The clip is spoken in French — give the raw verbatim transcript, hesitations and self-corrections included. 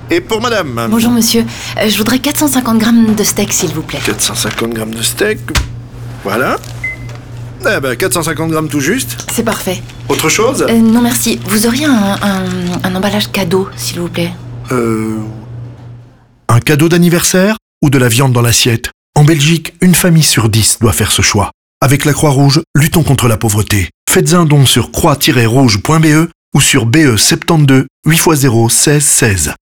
Et pour madame? Bonjour monsieur, Euh, je voudrais quatre cent cinquante grammes de steak s'il vous plaît. quatre cent cinquante grammes de steak. Voilà. Eh ben, quatre cent cinquante grammes tout juste. C'est parfait. Autre chose? Euh, non merci, vous auriez un, un, un emballage cadeau s'il vous plaît? Euh... Un cadeau d'anniversaire ou de la viande dans l'assiette? En Belgique, une famille sur dix doit faire ce choix. Avec la Croix-Rouge, luttons contre la pauvreté. Faites un don sur croix tiret rouge point b e ou sur B E soixante-douze huit fois zéro seize seize.